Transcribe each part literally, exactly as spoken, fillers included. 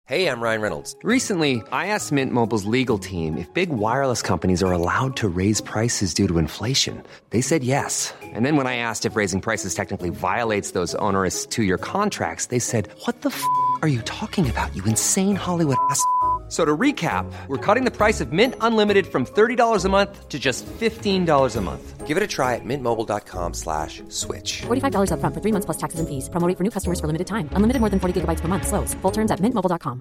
Hey, I'm Ryan Reynolds. Recently, I asked Mint Mobile's legal team if big wireless companies are allowed to raise prices due to inflation. They said yes. And then when I asked if raising prices technically violates those onerous two-year contracts, they said, what the f*** are you talking about, you insane Hollywood ass f- So to recap, we're cutting the price of Mint Unlimited from thirty dollars a month to just fifteen dollars a month. Give it a try at mintmobile.com slash switch. forty-five dollars up front for three months plus taxes and fees. Promo rate for new customers for limited time. Unlimited more than forty gigabytes per month. Slows full terms at mint mobile dot com.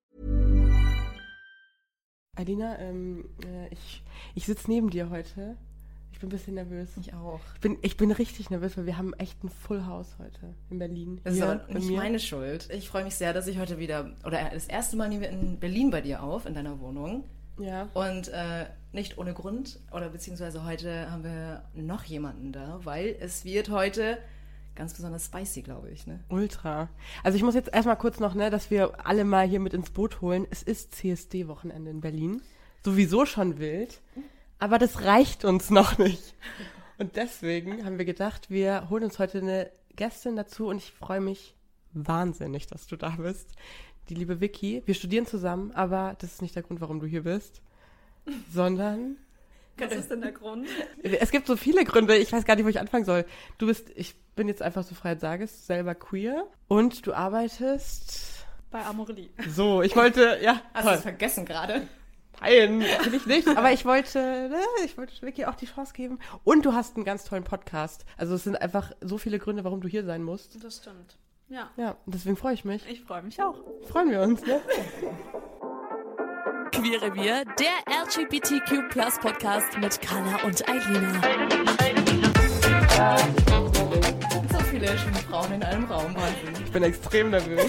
Alina, ähm, äh, ich, ich sitze neben dir heute. Ich bin ein bisschen nervös. Ich auch. Ich bin, ich bin richtig nervös, weil wir haben echt ein Full House heute in Berlin. Das ist Hier aber bei nicht mir. meine Schuld. Ich freue mich sehr, dass ich heute wieder, oder das erste Mal nehmen wir in Berlin bei dir auf, in deiner Wohnung. Ja. Und äh, nicht ohne Grund, oder beziehungsweise heute haben wir noch jemanden da, weil es wird heute ganz besonders spicy, glaube ich, ne? Ultra. Also ich muss jetzt erstmal kurz noch, ne, dass wir alle mal hier mit ins Boot holen. Es ist C S D-Wochenende in Berlin. Sowieso schon wild. Aber das reicht uns noch nicht. Und deswegen haben wir gedacht, wir holen uns heute eine Gästin dazu und ich freue mich wahnsinnig, dass du da bist. Die liebe Vicky. Wir studieren zusammen, aber das ist nicht der Grund, warum du hier bist, sondern... Was ist denn der Grund? Es gibt so viele Gründe, ich weiß gar nicht, wo ich anfangen soll. Du bist, ich bin jetzt einfach so frei sage es, selber queer und du arbeitest... Bei Amorelie. So, ich wollte, ja, Hast du es vergessen gerade? Nein, will ich nicht. Aber ich wollte, ne, ich wollte Vicky auch die Chance geben. Und du hast einen ganz tollen Podcast. Also es sind einfach so viele Gründe, warum du hier sein musst. Das stimmt. Ja. Ja, und deswegen freue ich mich. Ich freue mich auch. Freuen wir uns, ne? Queerrevier, der L G B T Q Plus Podcast mit Carla und Eilina. So viele schöne Frauen in einem Raum, Wahnsinn. Ich bin extrem nervös.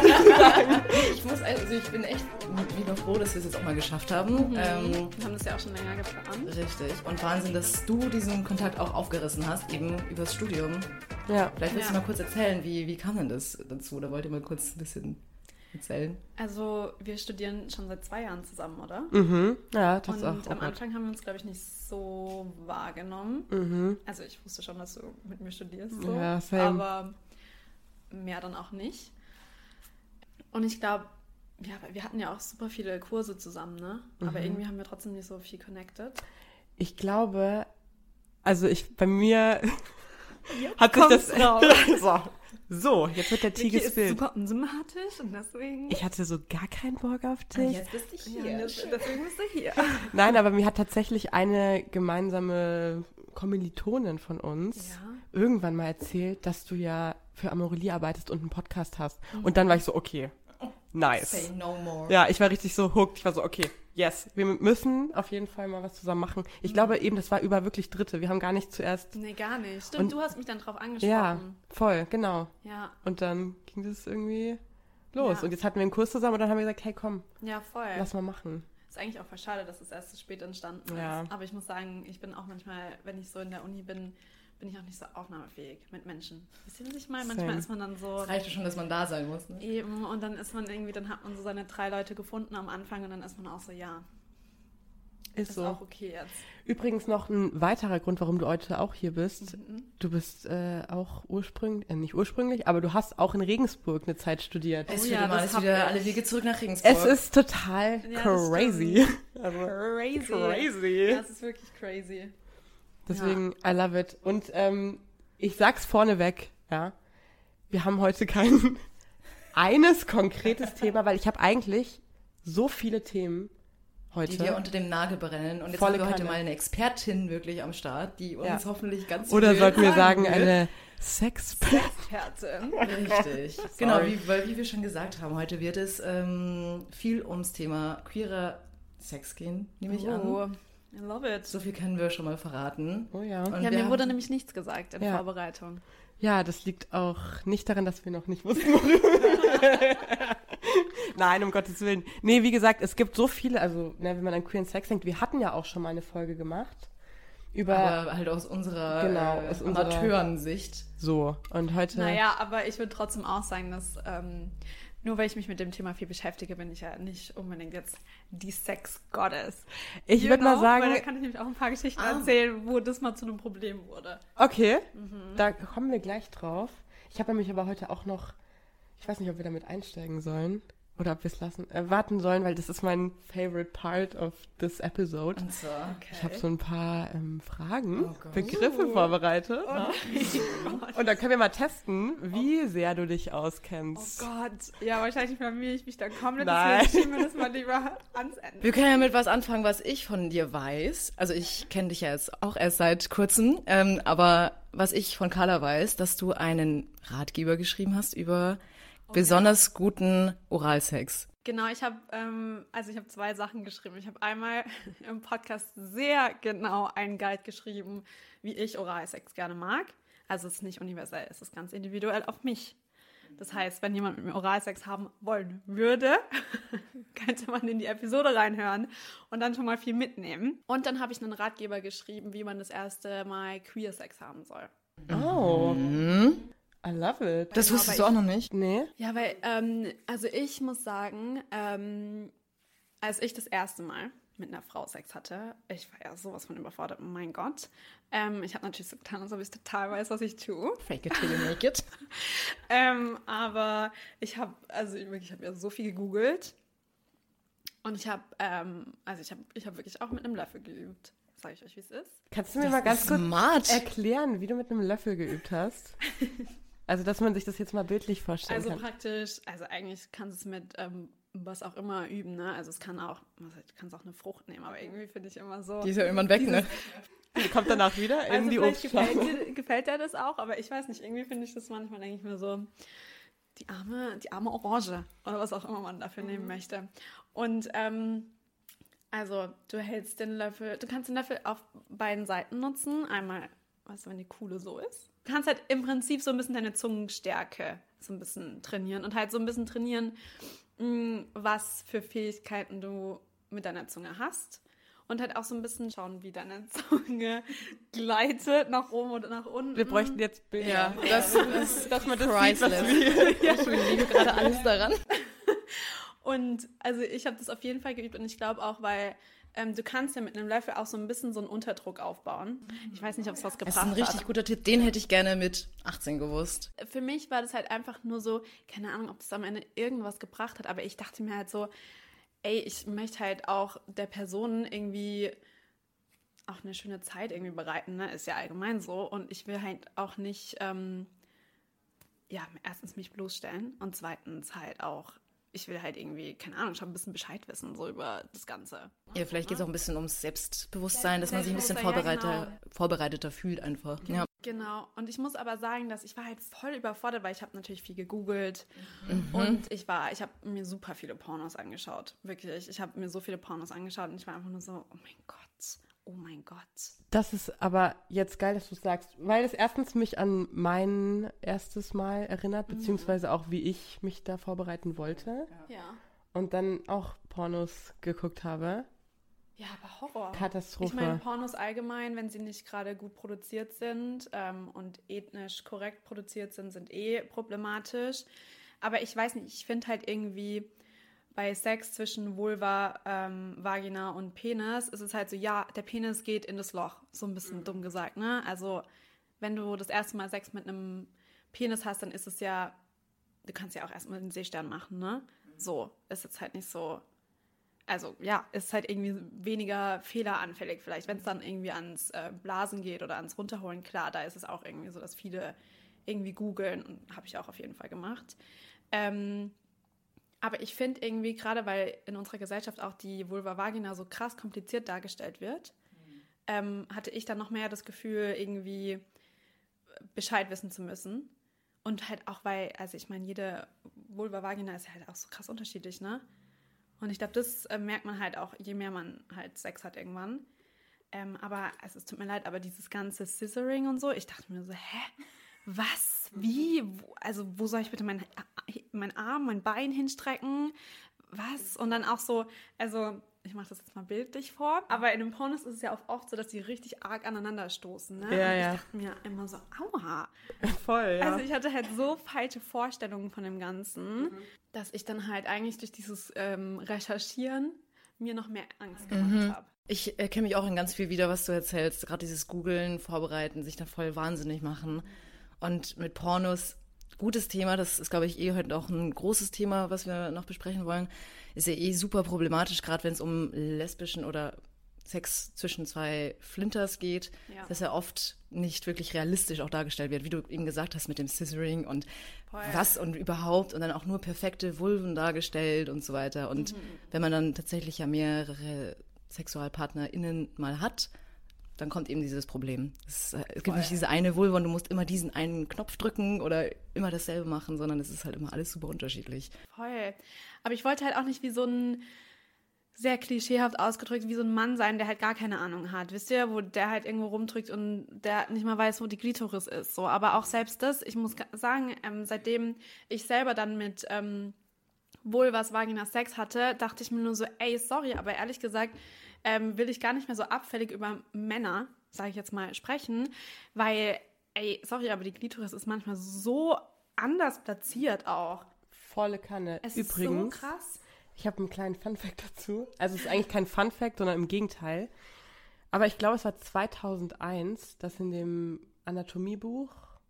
Ich muss, also ich bin echt mega froh, dass wir es jetzt auch mal geschafft haben. Mhm. Ähm, Wir haben das ja auch schon länger geplant. richtig. Und Wahnsinn, dass du diesen Kontakt auch aufgerissen hast, eben übers Studium. Ja. Vielleicht willst Ja. du mal kurz erzählen, wie, wie kam denn das dazu? Oder wollt ihr mal kurz ein bisschen erzählen? Also wir studieren schon seit zwei Jahren zusammen, oder? Mhm. Ja, das ist auch. Und Oh am Gott. Anfang haben wir uns, glaube ich, nicht so wahrgenommen. Mhm. Also ich wusste schon, dass du mit mir studierst, so. Ja, same. Aber mehr dann auch nicht. Und ich glaube, ja, wir hatten ja auch super viele Kurse zusammen, ne? Aber Mhm. irgendwie haben wir trotzdem nicht so viel connected. Ich glaube, also ich, bei mir hat sich kommt's das... raus. so. so, jetzt wird der Tee Vicky ist gespillt. super unsympathisch und deswegen... Ich hatte so gar keinen Bock auf Ah, dich. jetzt bist du Ja, hier. das- deswegen bist du hier. Nein, aber mir hat tatsächlich eine gemeinsame Kommilitonin von uns Ja. irgendwann mal erzählt, dass du ja für Amorelie arbeitest und einen Podcast hast. Mhm. Und dann war ich so, okay, nice. Say no more. Ja, ich war richtig so hooked. Ich war so, okay, yes, wir müssen auf jeden Fall mal was zusammen machen. Ich glaube eben, das war über wirklich Dritte. Wir haben gar nicht zuerst... Nee, gar nicht. Stimmt, Und- du hast mich dann drauf angesprochen. Ja, voll, genau. Ja, Und dann ging das irgendwie los. Ja. Und jetzt hatten wir einen Kurs zusammen und dann haben wir gesagt, hey, komm, ja, voll. lass mal machen. Ist eigentlich auch voll schade, dass es erst so spät entstanden Ja. ist. Aber ich muss sagen, ich bin auch manchmal, wenn ich so in der Uni bin, bin ich auch nicht so aufnahmefähig mit Menschen. Wisst ihr, was ich meine? Manchmal Same. ist man dann so Reicht ja schon, dass man da sein muss. Ne? eben und dann ist man irgendwie, dann hat man so seine drei Leute gefunden am Anfang und dann ist man auch so, ja, Ist ist so. auch okay jetzt. Übrigens noch ein weiterer Grund, warum du heute auch hier bist. Mhm. Du bist äh, auch ursprünglich, äh, nicht ursprünglich, aber du hast auch in Regensburg eine Zeit studiert. Es Oh wird ja, immer das alles hab wieder ich. alle Wege zurück nach Regensburg. Es ist total Ja, das crazy. Also, Crazy. crazy. Ja, es ist wirklich crazy. Deswegen, I love it. Und ähm, ich sag's vorneweg, ja, wir haben heute kein eines konkretes Thema, weil ich habe eigentlich so viele Themen heute. die dir unter dem Nagel brennen. Und jetzt Volle haben wir heute Kanne. mal eine Expertin wirklich am Start, die uns Ja. hoffentlich ganz Oder viel sollten wir sagen, wird. eine Sex Expertin. Richtig. Genau, wie, weil wie wir schon gesagt haben, heute wird es ähm, viel ums Thema queerer Sex gehen, nehme ich Oh, an. I love it. So viel können wir schon mal verraten. Oh ja. Und Ja, wir mir haben- wurde nämlich nichts gesagt in Ja. Vorbereitung. Ja, das liegt auch nicht daran, dass wir noch nicht wussten, worüber. Nein, um Gottes Willen. Nee, wie gesagt, es gibt so viele, also ne, wenn man an Queer Sex denkt, wir hatten ja auch schon mal eine Folge gemacht über Aber halt aus unserer, Genau, äh, aus unserer- Amateurensicht. so. Und heute... Naja, aber ich würde trotzdem auch sagen, dass ähm, nur weil ich mich mit dem Thema viel beschäftige, bin ich ja nicht unbedingt jetzt die Sex-Goddess. Ich You würde mal know? sagen... Weil da kann ich nämlich auch ein paar Geschichten Ah. erzählen, wo das mal zu einem Problem wurde. Okay, Mhm. da kommen wir gleich drauf. Ich habe nämlich aber heute auch noch... Ich weiß nicht, ob wir damit einsteigen sollen. oder ob wir es lassen, äh, warten sollen, weil das ist mein favorite part of this episode. Und so, okay. Ich habe so ein paar ähm, Fragen, Oh Gott. Begriffe vorbereitet. Oh Und dann können wir mal testen, wie sehr du dich Oh auskennst. Gott, ja, wahrscheinlich blamiere ich mich dann komplett. Nein. Deswegen schieben wir das mal lieber ans Ende. Wir können ja mit was anfangen, was ich von dir weiß. Also ich kenne dich ja jetzt auch erst seit kurzem, ähm, aber was ich von Carla weiß, dass du einen Ratgeber geschrieben hast über besonders guten Oralsex. Genau, ich habe ähm, also ich habe zwei Sachen geschrieben. Ich habe einmal im Podcast sehr genau einen Guide geschrieben, wie ich Oralsex gerne mag. Also es ist nicht universell, es ist ganz individuell auf mich. Das heißt, wenn jemand mit mir Oralsex haben wollen würde, könnte man in die Episode reinhören und dann schon mal viel mitnehmen. Und dann habe ich einen Ratgeber geschrieben, wie man das erste Mal Queer-Sex haben soll. Oh, I love it. Das wusstest du auch noch nicht? Nee? Ja, weil, ähm, also ich muss sagen, ähm, als ich das erste Mal mit einer Frau Sex hatte, ich war ja sowas von überfordert, oh mein Gott. Ähm, ich habe natürlich so getan, als ob ich total weiß, was ich tue. Fake it till you make it. ähm, aber ich habe, also ich, wirklich, ich habe ja so viel gegoogelt und ich habe, ähm, also ich habe ich hab wirklich auch mit einem Löffel geübt. Sag ich euch, wie es ist? Kannst du mir mal ganz kurz smart. erklären, wie du mit einem Löffel geübt hast? Also, dass man sich das jetzt mal bildlich vorstellen Also kann. praktisch, also eigentlich kannst du es mit ähm, was auch immer üben, ne? Also es kann auch, was heißt, du kannst auch eine Frucht nehmen, aber irgendwie finde ich immer so. Die ist ja irgendwann weg, ne? Die kommt danach wieder in Also die vielleicht gefällt Obstschale. dir, gefällt dir das auch, aber ich weiß nicht, irgendwie finde ich das manchmal, denke ich mir so, die arme, die arme Orange oder was auch immer man dafür nehmen möchte. Und ähm, also du hältst den Löffel, du kannst den Löffel auf beiden Seiten nutzen. Einmal, weißt du, wenn die Kuhle so ist. Du kannst halt im Prinzip so ein bisschen deine Zungenstärke so ein bisschen trainieren und halt so ein bisschen trainieren, mh, was für Fähigkeiten du mit deiner Zunge hast. Und halt auch so ein bisschen schauen, wie deine Zunge gleitet, nach oben oder nach unten. Wir bräuchten jetzt Bilder. Ja, das ist dass man das priceless. sieht, was wir... Ich liebe gerade alles daran. Und also ich habe das auf jeden Fall geübt und ich glaube auch, weil ähm, du kannst ja mit einem Löffel auch so ein bisschen so einen Unterdruck aufbauen. Ich weiß nicht, ob es was Das gebracht ist ein richtig hat. guter Tipp. Den hätte ich gerne mit achtzehn gewusst. Für mich war das halt einfach nur so, keine Ahnung, ob das am Ende irgendwas gebracht hat, aber ich dachte mir halt so, ey, ich möchte halt auch der Person irgendwie auch eine schöne Zeit irgendwie bereiten, ne? Ist ja allgemein so. Und ich will halt auch nicht, ähm, ja, erstens mich bloßstellen und zweitens halt auch, ich will halt irgendwie, keine Ahnung, schon ein bisschen Bescheid wissen, so über das Ganze. Ja, vielleicht geht es auch ein bisschen ums Selbstbewusstsein, dass man sich ein bisschen Selbstbewusstsein, ja, vorbereiter, vorbereiteter fühlt einfach. Ja. Genau. Und ich muss aber sagen, dass ich war halt voll überfordert, weil ich habe natürlich viel gegoogelt und ich war, ich habe mir super viele Pornos angeschaut. Wirklich. Ich habe mir so viele Pornos angeschaut und ich war einfach nur so, oh mein Gott, oh mein Gott. Das ist aber jetzt geil, dass du es sagst, weil es erstens mich an mein erstes Mal erinnert, beziehungsweise auch, wie ich mich da vorbereiten wollte Ja. und dann auch Pornos geguckt habe. Ja, aber Horror. Katastrophe. Ich meine, Pornos allgemein, wenn sie nicht gerade gut produziert sind ähm, und ethnisch korrekt produziert sind, sind eh problematisch. Aber ich weiß nicht, ich finde halt irgendwie bei Sex zwischen Vulva, ähm, Vagina und Penis ist es halt so, ja, der Penis geht in das Loch. So ein bisschen dumm gesagt, ne? Also, wenn du das erste Mal Sex mit einem Penis hast, dann ist es ja, du kannst ja auch erstmal den Seestern machen, ne? So, ist jetzt halt nicht so, also ja, ist halt irgendwie weniger fehleranfällig vielleicht. Wenn es dann irgendwie ans äh, Blasen geht oder ans Runterholen, klar, da ist es auch irgendwie so, dass viele irgendwie googeln und habe ich auch auf jeden Fall gemacht. Ähm, aber ich finde irgendwie, gerade weil in unserer Gesellschaft auch die Vulva-Vagina so krass kompliziert dargestellt wird, mhm. ähm, hatte ich dann noch mehr das Gefühl, irgendwie Bescheid wissen zu müssen. Und halt auch, weil, also ich meine, jede Vulva-Vagina ist halt auch so krass unterschiedlich, ne? Und ich glaube, das äh, merkt man halt auch, je mehr man halt Sex hat irgendwann. Ähm, aber also, es tut mir leid, aber dieses ganze Scissoring und so, ich dachte mir so, hä? Was? Wie? Wo, also wo soll ich bitte mein, mein Arm, mein Bein hinstrecken? Was? Und dann auch so, also ich mache das jetzt mal bildlich vor, aber in den Pornos ist es ja auch oft so, dass die richtig arg aneinander stoßen. Ne? Ja, und ich ja. dachte mir immer so, aua. Voll, ja. Also ich hatte halt so falsche Vorstellungen von dem Ganzen, mhm. dass ich dann halt eigentlich durch dieses ähm, Recherchieren mir noch mehr Angst gemacht Mhm. habe. Ich äh, kenne mich auch in ganz viel wieder, was du erzählst. Gerade dieses Googeln, Vorbereiten, sich da voll wahnsinnig machen. Und mit Pornos, gutes Thema, das ist, glaube ich, eh heute auch ein großes Thema, was wir noch besprechen wollen. Ist ja eh super problematisch, gerade wenn es um lesbischen oder Sex zwischen zwei Flinters geht, Ja. dass er oft nicht wirklich realistisch auch dargestellt wird, wie du eben gesagt hast mit dem Scissoring und Voll. was und überhaupt und dann auch nur perfekte Vulven dargestellt und so weiter. Und wenn man dann tatsächlich ja mehrere SexualpartnerInnen mal hat, dann kommt eben dieses Problem. Es, äh, es gibt nicht diese eine Vulva und du musst immer diesen einen Knopf drücken oder immer dasselbe machen, sondern es ist halt immer alles super unterschiedlich. Voll. Aber ich wollte halt auch nicht wie so ein, sehr klischeehaft ausgedrückt, wie so ein Mann sein, der halt gar keine Ahnung hat. Wisst ihr, wo der halt irgendwo rumdrückt und der nicht mal weiß, wo die Klitoris ist. So. Aber auch selbst das, ich muss sagen, ähm, seitdem ich selber dann mit ähm, Vulvas, Vagina Sex hatte, dachte ich mir nur so, ey, sorry, aber ehrlich gesagt ähm, will ich gar nicht mehr so abfällig über Männer, sage ich jetzt mal, sprechen, weil, ey, sorry, aber die Klitoris ist manchmal so anders platziert auch. Volle Kanne. Es Übrigens, ist so krass. ich habe einen kleinen Funfact dazu. Also es ist eigentlich kein Funfact, sondern im Gegenteil. Aber ich glaube, es war zweitausendeins, dass in dem Anatomiebuch,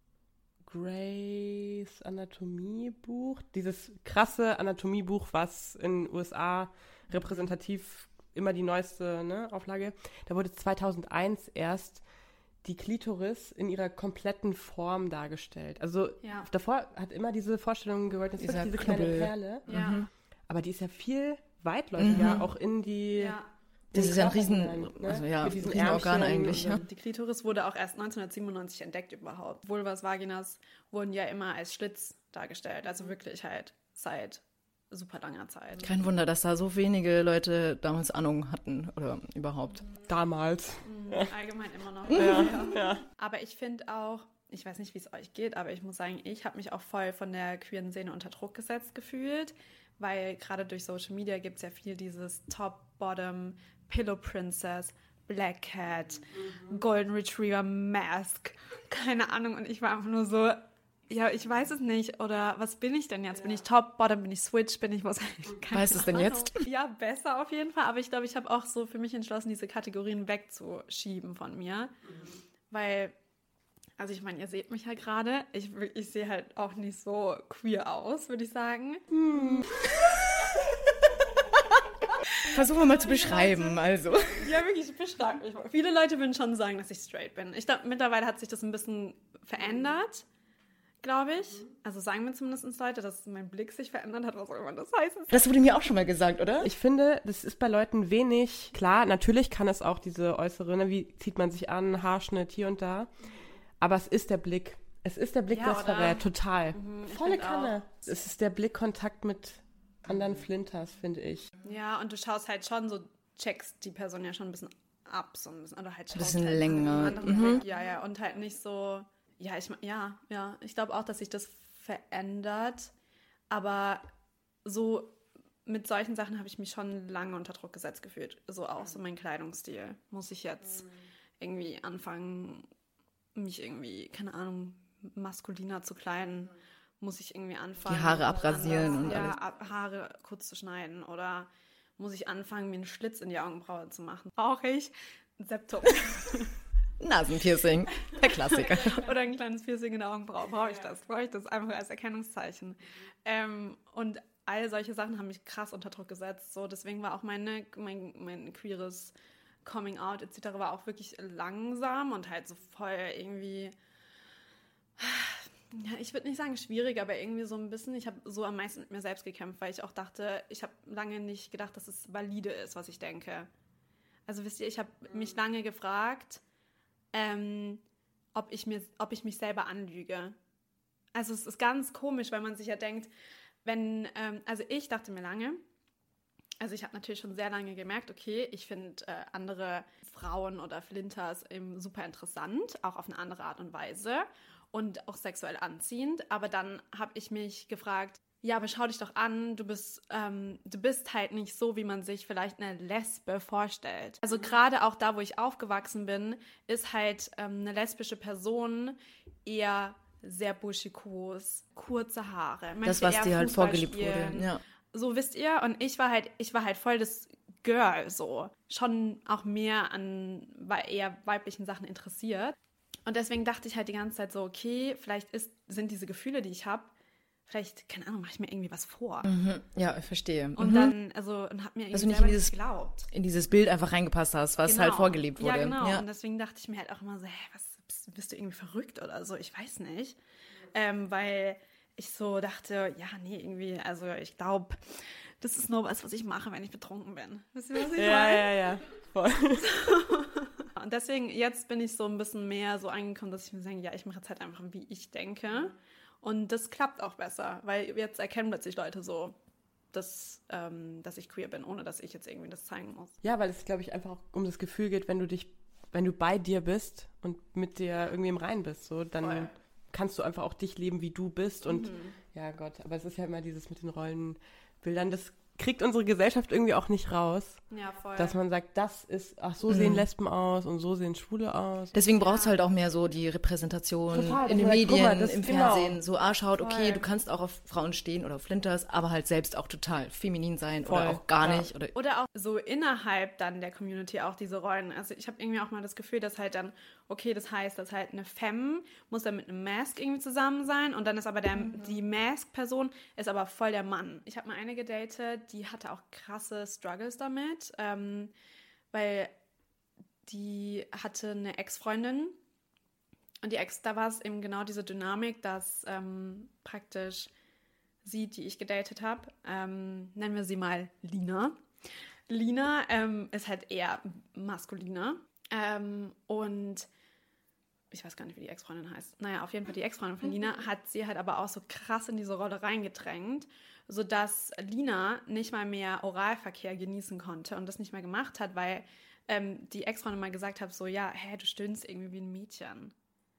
Grays Anatomiebuch, dieses krasse Anatomiebuch, was in den U S A repräsentativ immer die neueste, ne, Auflage, da wurde zweitausendeins erst die Klitoris in ihrer kompletten Form dargestellt. Also Ja. davor hat immer diese Vorstellung gewollt, es ist Dieser diese kleine Knubbel. Perle. Ja. Aber die ist ja viel weitläufiger, auch in die... Ja. Das ist ja ein Körper Riesen, hinein, ne? also ja, Mit diesen Riesenorgan Ärmchen eigentlich. und Ja. Die Klitoris wurde auch erst neunzehnhundertsiebenundneunzig entdeckt überhaupt. Vulvas, Vaginas wurden ja immer als Schlitz dargestellt. Also wirklich halt seit super langer Zeit. Kein Wunder, dass da so wenige Leute damals Ahnung hatten oder überhaupt. Damals. Allgemein immer noch. Ja, ja. Aber ich finde auch, ich weiß nicht, wie es euch geht, aber ich muss sagen, ich habe mich auch voll von der queeren Szene unter Druck gesetzt gefühlt, weil gerade durch Social Media gibt es ja viel dieses Top, Bottom, Pillow Princess, Black Cat, Golden Retriever Mask, keine Ahnung. Und ich war einfach nur so, ja, ich weiß es nicht. Oder was bin ich denn jetzt? Bin ich Top, Bottom, bin ich Switch, bin ich was? Keine Weißt du es denn Ahnung. jetzt? Ja, besser auf jeden Fall. Aber ich glaube, ich habe auch so für mich entschlossen, diese Kategorien wegzuschieben von mir. Weil, also ich meine, ihr seht mich ja gerade. Ich, ich sehe halt auch nicht so queer aus, würde ich sagen. Versuchen wir mal zu beschreiben, also. Ja, wirklich, beschreibt mich mal. Viele Leute würden schon sagen, dass ich straight bin. Ich glaube, mittlerweile hat sich das ein bisschen verändert, glaube ich. Also sagen mir zumindest Leute, dass mein Blick sich verändert hat, was auch immer das heißt. Das wurde mir auch schon mal gesagt, oder? Ich finde, das ist bei Leuten wenig klar. Natürlich kann es auch diese äußere, ne, wie zieht man sich an, Haarschnitt hier und da. Aber es ist der Blick. Es ist der Blick, Ja, der es oder? verrät, total. ich Volle find Kanne. Es ist der Blickkontakt mit anderen Flinters, finde ich. Ja, und du schaust halt schon so, checkst die Person ja schon ein bisschen ab, so ein bisschen, oder halt schaust bisschen halt länger. einen anderen Blick. Ja, ja, und halt nicht so, ja, ich, ja, ja, ich glaube auch, dass sich das verändert, aber so mit solchen Sachen habe ich mich schon lange unter Druck gesetzt gefühlt, so auch so mein Kleidungsstil. Muss ich jetzt irgendwie anfangen, mich irgendwie, keine Ahnung, maskuliner zu kleiden? Muss ich irgendwie anfangen, Die Haare abrasieren anders, und ja, alles. ab- Haare kurz zu schneiden oder muss ich anfangen, mir einen Schlitz in die Augenbraue zu machen? Brauche ich ein Septum Nasenpiercing, der Klassiker. oder ein kleines Piercing in der Augenbraue? Brauche ich das? Brauche ich das einfach als Erkennungszeichen? Ähm, und all solche Sachen haben mich krass unter Druck gesetzt. So, deswegen war auch meine, mein, mein queeres Coming Out et cetera war auch wirklich langsam und halt so voll irgendwie, ja, ich würde nicht sagen schwierig, aber irgendwie so ein bisschen, ich habe so am meisten mit mir selbst gekämpft, weil ich auch dachte, ich habe lange nicht gedacht, dass es valide ist, was ich denke. Also wisst ihr, ich habe mich lange gefragt, ähm, ob ich mir, ob ich mich selber anlüge. Also es ist ganz komisch, weil man sich ja denkt, wenn, ähm, also ich dachte mir lange, also ich habe natürlich schon sehr lange gemerkt, okay, ich finde äh, andere Frauen oder Flinters eben super interessant, auch auf eine andere Art und Weise und auch sexuell anziehend. Aber dann habe ich mich gefragt, ja, aber schau dich doch an, du bist, ähm, du bist halt nicht so, wie man sich vielleicht eine Lesbe vorstellt. Also gerade auch da, wo ich aufgewachsen bin, ist halt ähm, eine lesbische Person eher sehr buschikos, kurze Haare. Das, möchte was eher dir halt Fußball vorgelebt wurde. spielen. Ja. So, wisst ihr, und ich war halt, ich war halt voll das Girl, so. Schon auch mehr an wei- eher weiblichen Sachen interessiert. Und deswegen dachte ich halt die ganze Zeit so, okay, vielleicht ist, sind diese Gefühle, die ich habe, vielleicht, keine Ahnung, mache ich mir irgendwie was vor. Mhm. Ja, ich verstehe. Und mhm. dann, also, und hab mir irgendwie Dass du nicht selber in dieses, nicht geglaubt. in dieses Bild einfach reingepasst hast, was Genau. halt vorgelebt wurde. Ja, genau. Ja. Und deswegen dachte ich mir halt auch immer so, hä, was, bist, bist du irgendwie verrückt oder so? Ich weiß nicht. Ähm, weil ich so dachte, ja, nee, irgendwie, also ich glaube, das ist nur was, was ich mache, wenn ich betrunken bin. Wisst ihr, was ich Ja, meine? ja, ja. Voll. Und deswegen, jetzt bin ich so ein bisschen mehr so angekommen, dass ich mir sage, ja, ich mache jetzt halt einfach, wie ich denke. Und das klappt auch besser, weil jetzt erkennen plötzlich Leute so, dass, ähm, dass ich queer bin, ohne dass ich jetzt irgendwie das zeigen muss. Ja, weil es, glaube ich, einfach auch um das Gefühl geht, wenn du dich, wenn du bei dir bist und mit dir irgendwie im Reinen bist, so, dann Voll. kannst du einfach auch dich leben, wie du bist. Und Mhm. ja Gott, aber es ist ja immer dieses mit den Rollenbildern, das kriegt unsere Gesellschaft irgendwie auch nicht raus, Ja, voll. dass man sagt, das ist, ach, so sehen Lesben aus und so sehen Schwule aus. Deswegen brauchst du halt auch mehr so die Repräsentation Total, in den dass man sagt, guck Medien, mal, das- im genau. Fernsehen. So, ah, schaut, okay, Voll. du kannst auch auf Frauen stehen oder auf Flinters, aber halt selbst auch total feminin sein Voll, oder auch gar ja. nicht. Oder Oder auch so innerhalb dann der Community auch diese Rollen. Also ich habe irgendwie auch mal das Gefühl, dass halt dann, okay, das heißt, dass halt eine Femme muss dann mit einem Mask irgendwie zusammen sein und dann ist aber der, die Mask-Person ist aber voll der Mann. Ich habe mal eine gedatet, die hatte auch krasse Struggles damit, ähm, weil die hatte eine Ex-Freundin und die Ex, da war es eben genau diese Dynamik, dass ähm, praktisch sie, die ich gedatet habe, ähm, nennen wir sie mal Lina. Lina ähm, ist halt eher maskuliner ähm, und ich weiß gar nicht, wie die Ex-Freundin heißt. Naja, auf jeden Fall die Ex-Freundin von Lina hat sie halt aber auch so krass in diese Rolle reingedrängt, sodass Lina nicht mal mehr Oralverkehr genießen konnte und das nicht mehr gemacht hat, weil ähm, die Ex-Freundin mal gesagt hat, so, ja, hä, du stöhnst irgendwie wie ein Mädchen.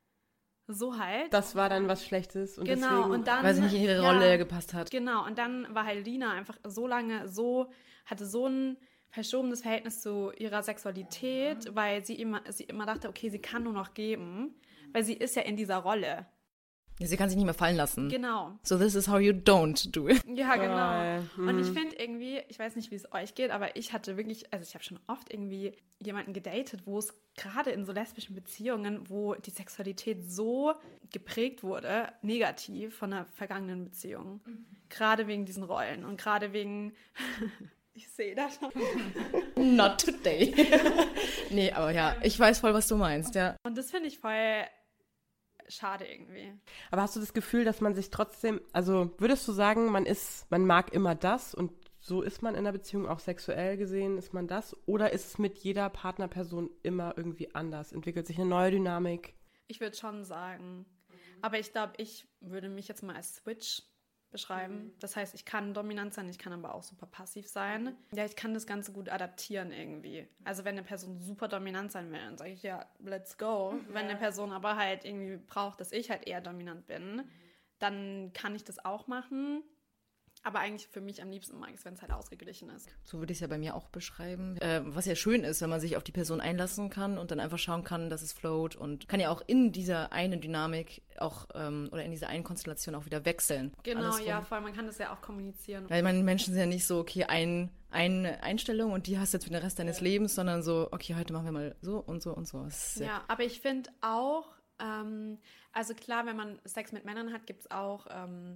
So halt. Das war dann was Schlechtes und Genau, deswegen, und dann, weil sie nicht in ihre ja, Rolle gepasst hat. Genau, und dann war halt Lina einfach so lange so, hatte so ein verschobenes Verhältnis zu ihrer Sexualität, weil sie immer, sie immer dachte, okay, sie kann nur noch geben, weil sie ist ja in dieser Rolle. Sie kann sich nicht mehr fallen lassen. Genau. So, this is how you don't do it. Ja, genau. Voll. Und ich finde irgendwie, ich weiß nicht, wie es euch geht, aber ich hatte wirklich, also ich habe schon oft irgendwie jemanden gedatet, wo es gerade in so lesbischen Beziehungen, wo die Sexualität so geprägt wurde, negativ von einer vergangenen Beziehung. Mhm. Gerade wegen diesen Rollen und gerade wegen... Ich sehe das schon. Not today. Nee, aber ja, ich weiß voll, was du meinst, ja. Und das finde ich voll schade irgendwie. Aber hast du das Gefühl, dass man sich trotzdem, also würdest du sagen, man ist, man mag immer das und so ist man in der Beziehung auch sexuell gesehen, ist man das? Oder ist es mit jeder Partnerperson immer irgendwie anders? Entwickelt sich eine neue Dynamik? Ich würde schon sagen. Aber ich glaube, ich würde mich jetzt mal als Switch beschreiben. Das heißt, ich kann dominant sein, ich kann aber auch super passiv sein. Ja, ich kann das Ganze gut adaptieren irgendwie. Also wenn eine Person super dominant sein will, dann sage ich, ja, let's go. Ja. Wenn eine Person aber halt irgendwie braucht, dass ich halt eher dominant bin, dann kann ich das auch machen. Aber eigentlich für mich am liebsten mag ich es, wenn es halt ausgeglichen ist. So würde ich es ja bei mir auch beschreiben. Äh, was ja schön ist, wenn man sich auf die Person einlassen kann und dann einfach schauen kann, dass es float und kann ja auch in dieser einen Dynamik auch ähm, oder in dieser einen Konstellation auch wieder wechseln. Genau, Andersrum. ja, vor allem man kann das ja auch kommunizieren. Weil meine Menschen sind ja nicht so, okay, ein, eine Einstellung und die hast du jetzt für den Rest deines Lebens, sondern so, okay, heute machen wir mal so und so und so. Das ist Ja, aber ich finde auch, ähm, also klar, wenn man Sex mit Männern hat, gibt es auch ähm,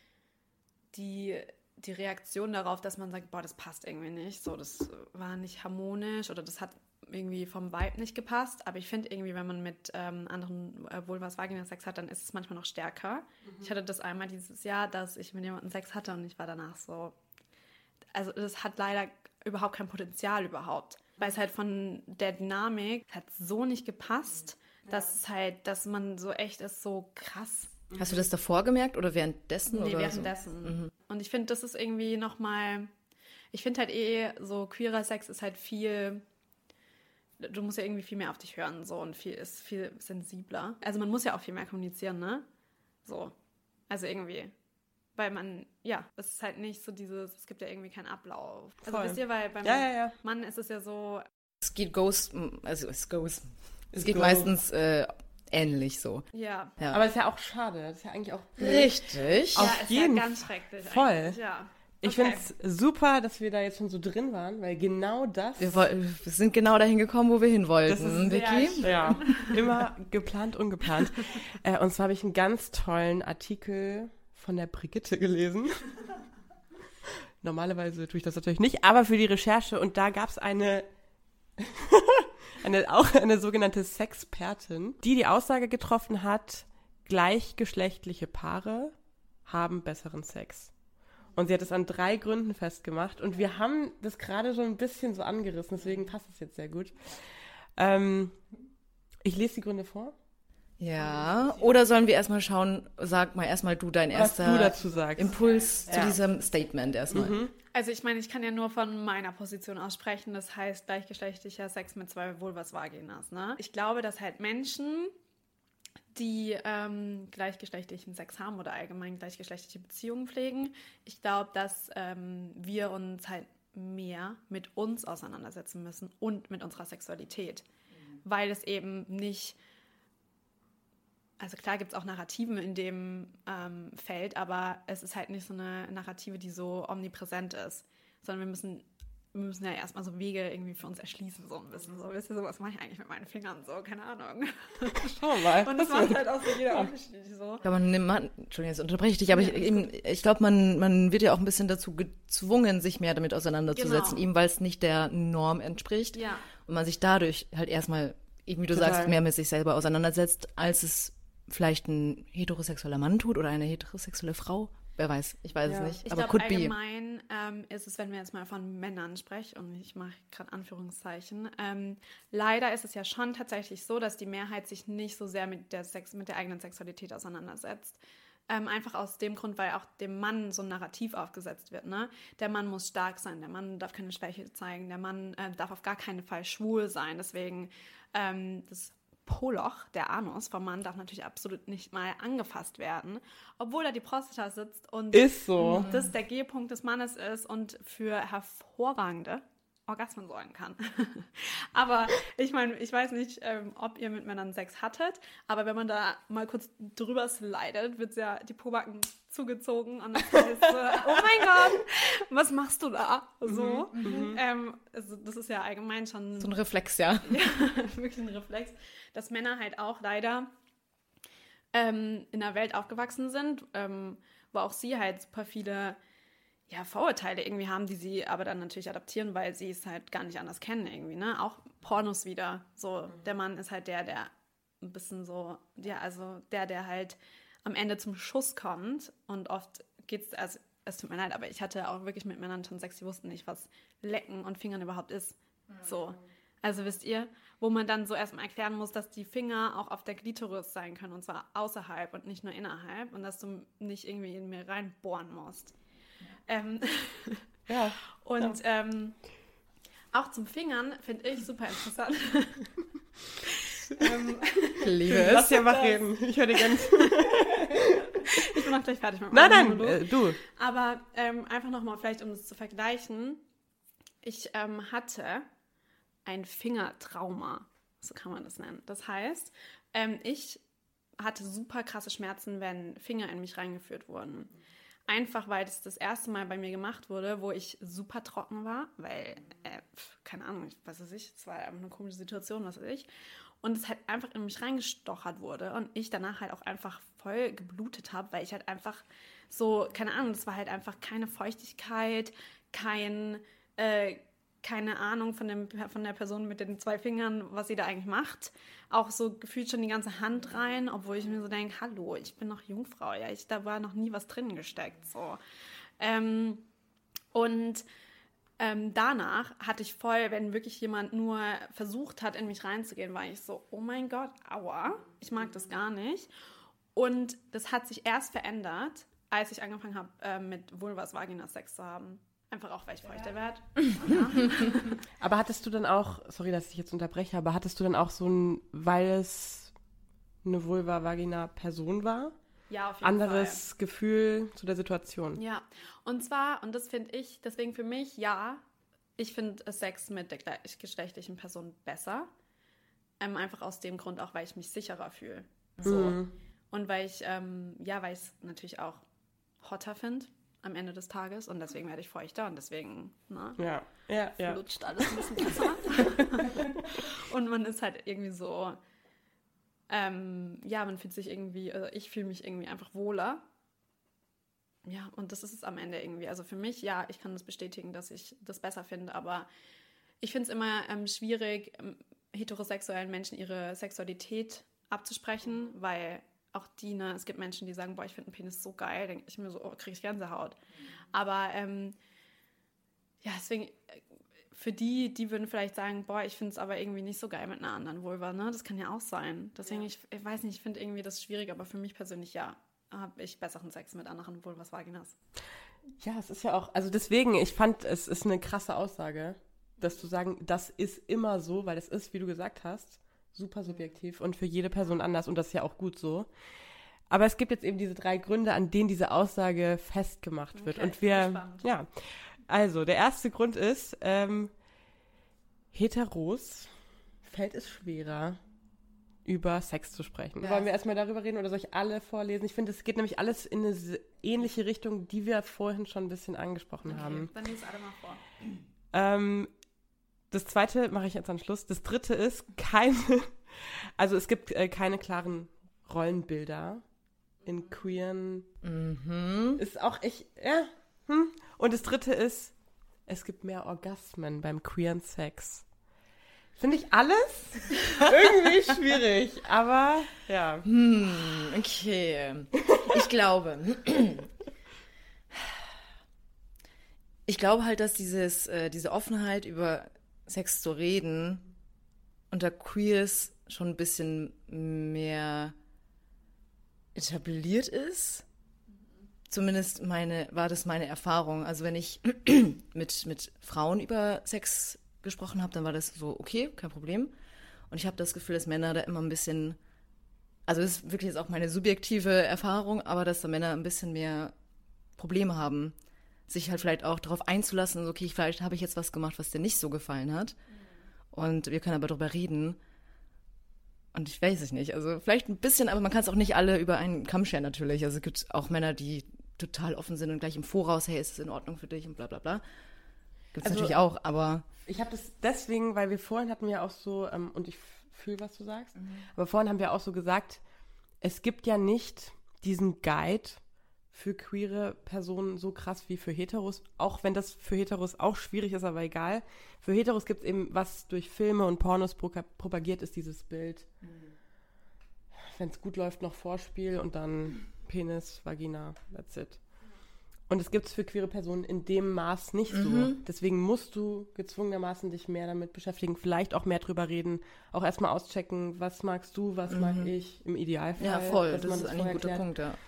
die, die Reaktion darauf, dass man sagt, boah, das passt irgendwie nicht, so, das war nicht harmonisch oder das hat irgendwie vom Vibe nicht gepasst, aber ich finde irgendwie, wenn man mit ähm, anderen äh, Vulvas-Vagina-Sex hat, dann ist es manchmal noch stärker. Mhm. Ich hatte das einmal dieses Jahr, dass ich mit jemandem Sex hatte und ich war danach so, also das hat leider überhaupt kein Potenzial überhaupt, weil es halt von der Dynamik hat so nicht gepasst, ja. dass es halt, dass man so echt ist, so krass. Hast du das davor gemerkt oder währenddessen? Nee, oder währenddessen. So? Mhm. Und ich finde, das ist irgendwie nochmal, ich finde halt eh, so queerer Sex ist halt viel, du musst ja irgendwie viel mehr auf dich hören, so, und viel ist viel sensibler. Also man muss ja auch viel mehr kommunizieren, ne? So. Also irgendwie. Weil man, ja, es ist halt nicht so dieses, es gibt ja irgendwie keinen Ablauf. Also Voll. wisst ihr, weil beim Ja, ja, ja. Mann ist es ja so, Es geht goes, also es goes. Es Es geht goes. meistens äh, ähnlich so. ja. Ja. Aber das ist ja auch schade. Das ist ja eigentlich auch Richtig. Auf ja, ist jeden ja ganz schrecklich Voll. eigentlich, ja. Ich Okay. finde es super, dass wir da jetzt schon so drin waren, weil genau das, Wir, woll- wir sind genau dahin gekommen, wo wir hin wollten, Das ist Vicky. ja immer geplant, ungeplant. äh, und zwar habe ich einen ganz tollen Artikel von der Brigitte gelesen. Normalerweise tue ich das natürlich nicht, aber für die Recherche. Und da gab es eine, eine, auch eine sogenannte Sexpertin, die die Aussage getroffen hat, gleichgeschlechtliche Paare haben besseren Sex. Und sie hat es an drei Gründen festgemacht. Und wir haben das gerade so ein bisschen so angerissen, deswegen passt es jetzt sehr gut. Ähm, ich lese die Gründe vor. Ja, oder sollen wir erstmal schauen, sag mal erstmal du dein Was erster du dazu sagst. Impuls zu Ja. diesem Statement erstmal. Mhm. Also ich meine, ich kann ja nur von meiner Position aussprechen. Das heißt gleichgeschlechtlicher Sex mit zwei Vulvas Vaginas. Ne? Ich glaube, dass halt Menschen, die ähm, gleichgeschlechtlichen Sex haben oder allgemein gleichgeschlechtliche Beziehungen pflegen, ich glaube, dass ähm, wir uns halt mehr mit uns auseinandersetzen müssen und mit unserer Sexualität. Mhm. Weil es eben nicht... Also klar gibt es auch Narrativen in dem ähm, Feld, aber es ist halt nicht so eine Narrative, die so omnipräsent ist, sondern wir müssen, wir müssen ja erstmal so Wege irgendwie für uns erschließen, so ein bisschen. So, wisst ihr, so was mache ich eigentlich mit meinen Fingern, so, keine Ahnung. Schau mal. Und das macht halt auch so jeder unterschiedlich so. Ich glaube, man nimmt, man, Entschuldigung, jetzt unterbreche ich dich, aber ich, eben, ich glaube, man, man wird ja auch ein bisschen dazu gezwungen, sich mehr damit auseinanderzusetzen, Genau. eben weil es nicht der Norm entspricht. Ja. Und man sich dadurch halt erstmal, eben wie du Total. sagst, mehr mit sich selber auseinandersetzt, als es vielleicht ein heterosexueller Mann tut oder eine heterosexuelle Frau. Wer weiß, ich weiß Ja. es nicht. Ich aber glaube, could be. allgemein ähm, ist es, wenn wir jetzt mal von Männern sprechen, und ich mache gerade Anführungszeichen, ähm, leider ist es ja schon tatsächlich so, dass die Mehrheit sich nicht so sehr mit der, Sex, mit der eigenen Sexualität auseinandersetzt. Ähm, einfach aus dem Grund, weil auch dem Mann so ein Narrativ aufgesetzt wird. Ne? Der Mann muss stark sein, der Mann darf keine Schwäche zeigen, der Mann äh, darf auf gar keinen Fall schwul sein. Deswegen ähm, das Poloch, der Anus vom Mann, darf natürlich absolut nicht mal angefasst werden, obwohl da die Prostata sitzt und Ist so. das der G-Punkt des Mannes ist und für hervorragende Orgasmen sorgen kann. Aber ich meine, ich weiß nicht, ähm, ob ihr mit Männern Sex hattet, aber wenn man da mal kurz drüber slidet, wird ja die Pobacken zugezogen und das heißt, äh, oh mein Gott, was machst du da? So. Ähm, also das ist ja allgemein schon So ein Reflex, ja. ja, wirklich ein Reflex, dass Männer halt auch leider ähm, in einer Welt aufgewachsen sind, ähm, wo auch sie halt super viele ja, Vorurteile irgendwie haben, die sie aber dann natürlich adaptieren, weil sie es halt gar nicht anders kennen irgendwie, ne? Auch Pornos wieder. So, der Mann ist halt der, der ein bisschen so, ja, also der, der halt am Ende zum Schuss kommt und oft geht's, also es tut mir leid, aber ich hatte auch wirklich mit Männern schon Sex, die wussten nicht, was Lecken und Fingern überhaupt ist. So. Also wisst ihr, wo man dann so erstmal erklären muss, dass die Finger auch auf der Glitoris sein können, und zwar außerhalb und nicht nur innerhalb, und dass du nicht irgendwie in mir reinbohren musst. Ähm, Ja. und ähm, auch zum Fingern finde ich super interessant. ähm, Liebe Lass es. dir mal reden. Ich höre dir ganz. ich bin auch gleich fertig mit Nein, meinem nein, Monolog. äh, du. Aber ähm, einfach nochmal vielleicht, um es zu vergleichen. Ich ähm, hatte ein Fingertrauma, so kann man das nennen. Das heißt, ähm, ich hatte super krasse Schmerzen, wenn Finger in mich reingeführt wurden. Einfach, weil das das erste Mal bei mir gemacht wurde, wo ich super trocken war, weil, äh, pf, keine Ahnung, was weiß ich, es war einfach eine komische Situation, was weiß ich. Und es halt einfach in mich reingestochert wurde und ich danach halt auch einfach voll geblutet habe, weil ich halt einfach so, keine Ahnung, das war halt einfach keine Feuchtigkeit, kein, äh, keine Ahnung von, dem, von der Person mit den zwei Fingern, was sie da eigentlich macht. Auch so gefühlt schon die ganze Hand rein, obwohl ich mir so denke, hallo, ich bin noch Jungfrau, ja, ich, da war noch nie was drin gesteckt, so. Ähm, und ähm, danach hatte ich voll, wenn wirklich jemand nur versucht hat, in mich reinzugehen, war ich so, oh mein Gott, aua, ich mag das gar nicht. Und das hat sich erst verändert, als ich angefangen habe, äh, mit Vulvas Vaginas Sex zu haben. Einfach auch, weil ich feuchter werde. Aber hattest du dann auch, sorry, dass ich jetzt unterbreche, aber hattest du dann auch so ein, weil es eine Vulva-Vagina-Person war, Ja, auf jeden anderes Fall. Gefühl zu der Situation? Ja, und zwar, und das finde ich, deswegen für mich, ja, ich finde Sex mit der gleichgeschlechtlichen Person besser. Ähm, einfach aus dem Grund auch, weil ich mich sicherer fühle. So. Mhm. Und weil ich, ähm, ja, weil ich es natürlich auch hotter finde. am Ende des Tages und deswegen werde ich feuchter und deswegen ne, Ja, ja, ja. flutscht alles ein bisschen besser. Und man ist halt irgendwie so, ähm, ja, man fühlt sich irgendwie, also ich fühle mich irgendwie einfach wohler. Ja, und das ist es am Ende irgendwie. Also für mich, ja, ich kann das bestätigen, dass ich das besser finde, aber ich finde es immer ähm, schwierig, ähm, heterosexuellen Menschen ihre Sexualität abzusprechen, weil auch die, ne, es gibt Menschen, die sagen, boah, ich finde einen Penis so geil, denke ich mir so, oh, kriege ich Gänsehaut. Aber ähm, ja, deswegen, für die, die würden vielleicht sagen, boah, ich finde es aber irgendwie nicht so geil mit einer anderen Vulva, ne? Das kann ja auch sein. Deswegen, ja. ich, ich weiß nicht, ich finde irgendwie das schwierig, aber für mich persönlich, ja, habe ich besseren Sex mit anderen Vulvas, Vaginas. Ja, es ist ja auch, also deswegen, ich fand, es ist eine krasse Aussage, dass du sagen, das ist immer so, weil es ist, wie du gesagt hast, super subjektiv und für jede Person anders und das ist ja auch gut so. Aber es gibt jetzt eben diese drei Gründe, an denen diese Aussage festgemacht wird. Okay, und wir, spannend. ja, also der erste Grund ist, ähm, Heteros fällt es schwerer, über Sex zu sprechen. Ja. Wollen wir erstmal darüber reden oder soll ich alle vorlesen? Ich finde, es geht nämlich alles in eine ähnliche Richtung, die wir vorhin schon ein bisschen angesprochen Okay, haben. dann lies alle mal vor. Ähm, das zweite mache ich jetzt am Schluss. Das dritte ist keine, also es gibt äh, keine klaren Rollenbilder in queeren. Mhm. Ist auch echt, ja. Hm. Und das dritte ist, es gibt mehr Orgasmen beim queeren Sex. Finde ich alles irgendwie schwierig, aber ja. Hm, okay. Ich glaube, ich glaube halt, dass dieses, äh, diese Offenheit über Sex zu reden unter Queers schon ein bisschen mehr etabliert ist. Zumindest meine, war das meine Erfahrung. Also wenn ich mit, mit Frauen über Sex gesprochen habe, dann war das so, okay, kein Problem. Und ich habe das Gefühl, dass Männer da immer ein bisschen, also das ist wirklich jetzt auch meine subjektive Erfahrung, aber dass da Männer ein bisschen mehr Probleme haben, sich halt vielleicht auch darauf einzulassen, so, okay, vielleicht habe ich jetzt was gemacht, was dir nicht so gefallen hat. Und wir können aber darüber reden. Und ich weiß es nicht, also vielleicht ein bisschen, aber man kann es auch nicht alle über einen Kamm scheren natürlich. Also es gibt auch Männer, die total offen sind und gleich im Voraus, hey, ist es in Ordnung für dich und bla bla bla. Gibt es Also, natürlich auch, aber... Ich habe das deswegen, weil wir vorhin hatten wir auch so, ähm, und ich fühle, was du sagst, mhm. aber vorhin haben wir auch so gesagt, es gibt ja nicht diesen Guide für queere Personen so krass wie für Heteros, auch wenn das für Heteros auch schwierig ist, aber egal. Für Heteros gibt es eben, was durch Filme und Pornos pro- propagiert ist, dieses Bild. Mhm. Wenn es gut läuft, noch Vorspiel und dann Penis, Vagina, that's it. Und es gibt es für queere Personen in dem Maß nicht so. Mhm. Deswegen musst du gezwungenermaßen dich mehr damit beschäftigen, vielleicht auch mehr drüber reden, auch erstmal auschecken, was magst du, was mhm. mag ich, im Idealfall. Ja, voll, dass das man ist eigentlich ein guter klärt. Punkt, ja.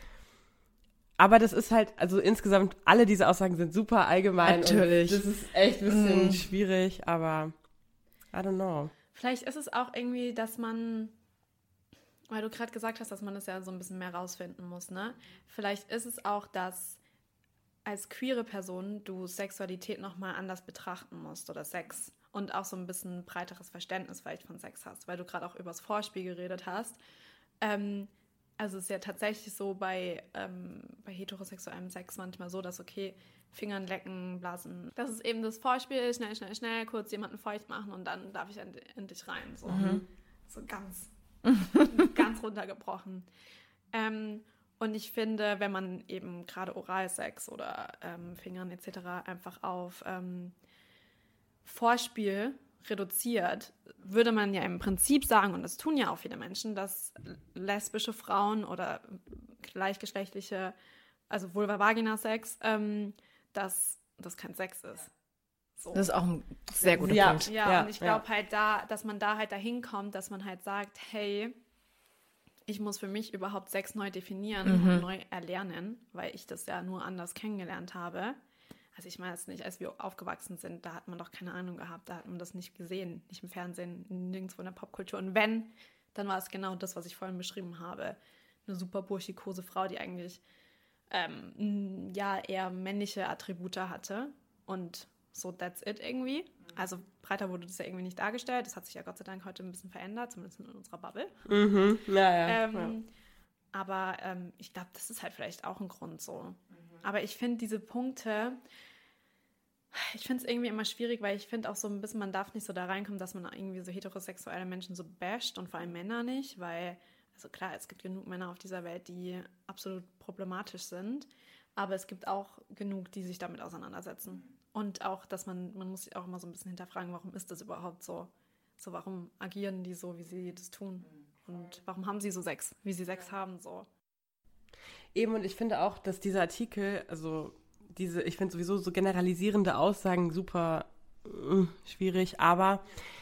Aber das ist halt, also insgesamt, alle diese Aussagen sind super allgemein. Natürlich. Und das ist echt ein bisschen Mhm. schwierig, aber I don't know. Vielleicht ist es auch irgendwie, dass man, weil du gerade gesagt hast, dass man das ja so ein bisschen mehr rausfinden muss, ne? Vielleicht ist es auch, dass als queere Person du Sexualität nochmal anders betrachten musst oder Sex und auch so ein bisschen breiteres Verständnis vielleicht von Sex hast, weil du gerade auch übers Vorspiel geredet hast. Ähm, also es ist ja tatsächlich so bei, ähm, bei heterosexuellem Sex manchmal so, dass okay, Fingern lecken, blasen. Das ist eben das Vorspiel, schnell, schnell, schnell, kurz jemanden feucht machen und dann darf ich in, in dich rein. So, mhm. so ganz, ganz runtergebrochen. Ähm, Und ich finde, wenn man eben gerade Oralsex oder ähm, Fingern et cetera einfach auf ähm, Vorspiel reduziert, würde man ja im Prinzip sagen, und das tun ja auch viele Menschen, dass lesbische Frauen oder gleichgeschlechtliche, also Vulva-Vagina-Sex, ähm, dass das kein Sex ist. So. Das ist auch ein sehr guter Ja. Punkt. Ja, Ja, und ich glaube ja. halt da, dass man da halt dahin kommt, dass man halt sagt, hey, ich muss für mich überhaupt Sex neu definieren Mhm. und neu erlernen, weil ich das ja nur anders kennengelernt habe. Also ich meine jetzt nicht, als wir aufgewachsen sind, da hat man doch keine Ahnung gehabt, da hat man das nicht gesehen, nicht im Fernsehen, nirgendwo in der Popkultur. Und wenn, dann war es genau das, was ich vorhin beschrieben habe. Eine super burschikose Frau, die eigentlich ähm, ja eher männliche Attribute hatte und so that's it irgendwie. Also breiter wurde das ja irgendwie nicht dargestellt. Das hat sich ja Gott sei Dank heute ein bisschen verändert, zumindest in unserer Bubble. Mhm. Ja, ja, Ähm, ja. Aber ähm, ich glaube, das ist halt vielleicht auch ein Grund so. Mhm. aber ich finde diese Punkte, ich finde es irgendwie immer schwierig, weil ich finde auch so ein bisschen, man darf nicht so da reinkommen, dass man irgendwie so heterosexuelle Menschen so basht und vor allem Männer nicht, weil, also klar, es gibt genug Männer auf dieser Welt, die absolut problematisch sind, aber es gibt auch genug, die sich damit auseinandersetzen. Und auch, dass man, man muss sich auch immer so ein bisschen hinterfragen, warum ist das überhaupt so? So, warum agieren die so, wie sie das tun? Und warum haben sie so Sex, wie sie Sex haben, so? Eben, und ich finde auch, dass dieser Artikel, also diese, ich finde sowieso so generalisierende Aussagen super äh, schwierig, aber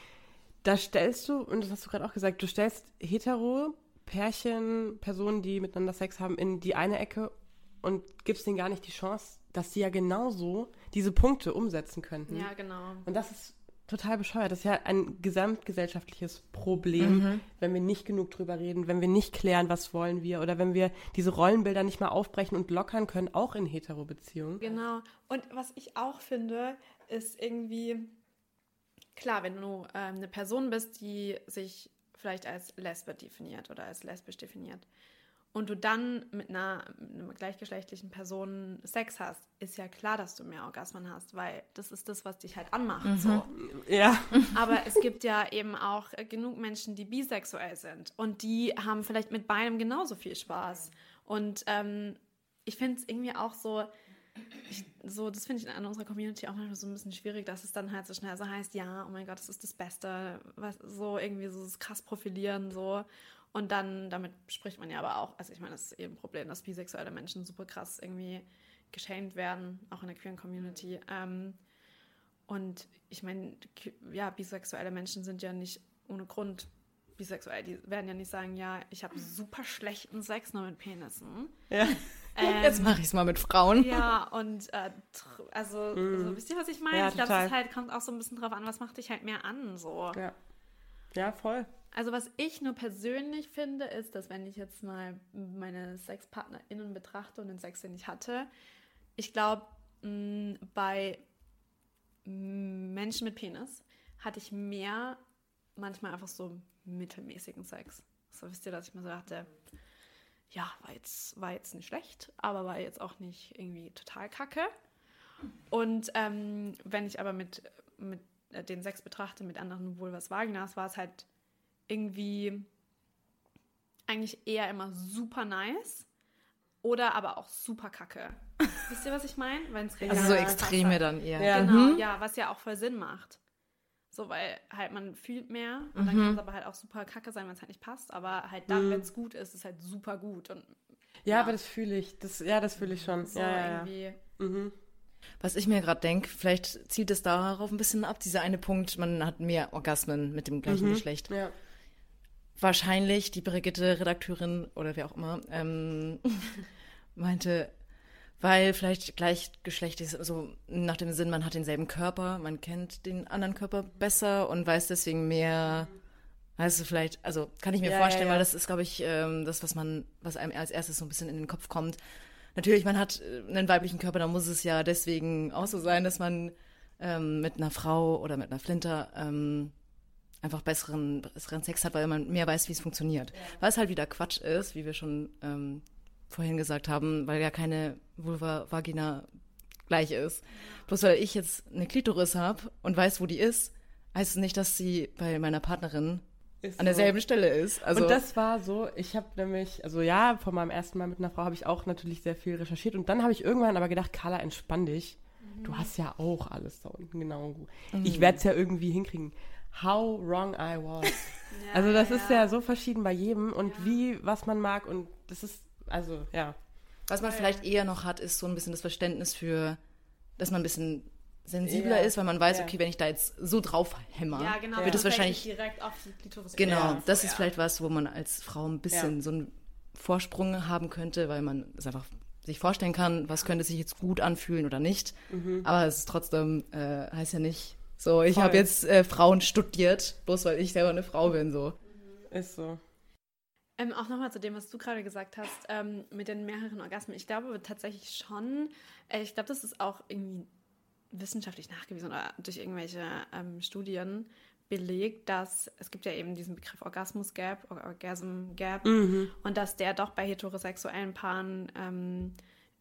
da stellst du, und das hast du gerade auch gesagt, du stellst hetero Pärchen, Personen, die miteinander Sex haben, in die eine Ecke und gibst denen gar nicht die Chance, dass sie ja genauso diese Punkte umsetzen könnten. Ja, genau. Und das ist total bescheuert. Das ist ja ein gesamtgesellschaftliches Problem, mhm. wenn wir nicht genug drüber reden, wenn wir nicht klären, was wollen wir, oder wenn wir diese Rollenbilder nicht mal aufbrechen und lockern können, auch in Hetero-Beziehungen. Genau. Und was ich auch finde, ist irgendwie, klar, wenn du ähm, eine Person bist, die sich vielleicht als Lesbe definiert oder als lesbisch definiert, und du dann mit einer, mit einer gleichgeschlechtlichen Person Sex hast, ist ja klar, dass du mehr Orgasmen hast, weil das ist das, was dich halt anmacht. Mhm. So. Ja. Aber es gibt ja eben auch genug Menschen, die bisexuell sind und die haben vielleicht mit beidem genauso viel Spaß. Und ähm, ich finde es irgendwie auch so, ich, so das finde ich in unserer Community auch manchmal so ein bisschen schwierig, dass es dann halt so schnell so heißt, ja, oh mein Gott, das ist das Beste, was, so irgendwie so das krass profilieren, so. Und dann, damit spricht man ja aber auch, also ich meine, das ist eben ein Problem, dass bisexuelle Menschen super krass irgendwie geschämt werden, auch in der queeren Community. Ähm, und ich meine, ja, bisexuelle Menschen sind ja nicht ohne Grund bisexuell. Die werden ja nicht sagen, ja, ich habe super schlechten Sex nur mit Penissen. Ja. Ähm, Jetzt mache ich es mal mit Frauen. Ja, und äh, also, mm. also, wisst ihr, was ich meine? Ja, ich glaube, es halt, kommt auch so ein bisschen drauf an, was macht dich halt mehr an, so. Ja, ja, voll. Also was ich nur persönlich finde, ist, dass wenn ich jetzt mal meine SexpartnerInnen betrachte und den Sex, den ich hatte, ich glaube, bei Menschen mit Penis hatte ich mehr manchmal einfach so mittelmäßigen Sex. So wisst ihr, dass ich mir so dachte, ja, war jetzt, war jetzt nicht schlecht, aber war jetzt auch nicht irgendwie total kacke. Und ähm, wenn ich aber mit, mit den Sex betrachte, mit anderen Vulvas Vaginas, war es halt irgendwie eigentlich eher immer super nice oder aber auch super kacke. Wisst ihr, was ich meine? Also so Extreme dann eher. Ja. Genau, mhm. ja, was ja auch voll Sinn macht. So, weil halt man fühlt mehr und mhm. dann kann es aber halt auch super kacke sein, wenn es halt nicht passt, aber halt dann, mhm. wenn es gut ist, ist es halt super gut. Und, ja, ja, aber das fühle ich. Das, ja, das fühle ich schon. So ja, ja, irgendwie. Ja. Mhm. Was ich mir gerade denke, vielleicht zielt es darauf ein bisschen ab, dieser eine Punkt, man hat mehr Orgasmen mit dem gleichen mhm. Geschlecht. Ja. Wahrscheinlich die Brigitte, Redakteurin oder wer auch immer, ähm, meinte, weil vielleicht gleichgeschlechtlich ist, also nach dem Sinn, man hat denselben Körper, man kennt den anderen Körper besser und weiß deswegen mehr, weißt du, vielleicht, also kann ich mir ja, vorstellen, ja, ja. weil das ist, glaube ich, ähm, das, was man, was einem als erstes so ein bisschen in den Kopf kommt. Natürlich, man hat einen weiblichen Körper, da muss es ja deswegen auch so sein, dass man ähm, mit einer Frau oder mit einer Flinter ähm, einfach besseren, besseren Sex hat, weil man mehr weiß, wie es funktioniert. Ja. Was halt wieder Quatsch ist, wie wir schon ähm, vorhin gesagt haben, weil ja keine Vulva, Vagina gleich ist. Ja. Bloß weil ich jetzt eine Klitoris habe und weiß, wo die ist, heißt es nicht, dass sie bei meiner Partnerin ist an derselben so. Stelle ist. Also und das war so, ich habe nämlich, also ja, von meinem ersten Mal mit einer Frau habe ich auch natürlich sehr viel recherchiert und dann habe ich irgendwann aber gedacht, Carla, entspann dich. Mhm. Du hast ja auch alles da unten genau. Mhm. Ich werde es ja irgendwie hinkriegen. How wrong I was. Ja, also das ja. ist ja so verschieden bei jedem und ja. wie, was man mag und das ist, also ja. Was man vielleicht eher noch hat, ist so ein bisschen das Verständnis für, dass man ein bisschen sensibler ja. ist, weil man weiß, ja. okay, wenn ich da jetzt so drauf hämmer, ja, genau, wird es wahrscheinlich direkt auf die Klitoris. Genau, ja. das so, ist ja. vielleicht was, wo man als Frau ein bisschen ja. so einen Vorsprung haben könnte, weil man es einfach sich vorstellen kann, was könnte sich jetzt gut anfühlen oder nicht. Mhm. Aber es ist trotzdem, äh, heißt ja nicht, so, ich habe jetzt äh, Frauen studiert, bloß weil ich selber eine Frau bin, so. Ist so. Ähm, auch nochmal zu dem, was du gerade gesagt hast, ähm, mit den mehreren Orgasmen. Ich glaube tatsächlich schon, äh, ich glaube, das ist auch irgendwie wissenschaftlich nachgewiesen oder durch irgendwelche ähm, Studien belegt, dass es gibt ja eben diesen Begriff Orgasmus Gap, Orgasm Gap, mhm. und dass der doch bei heterosexuellen Paaren ähm,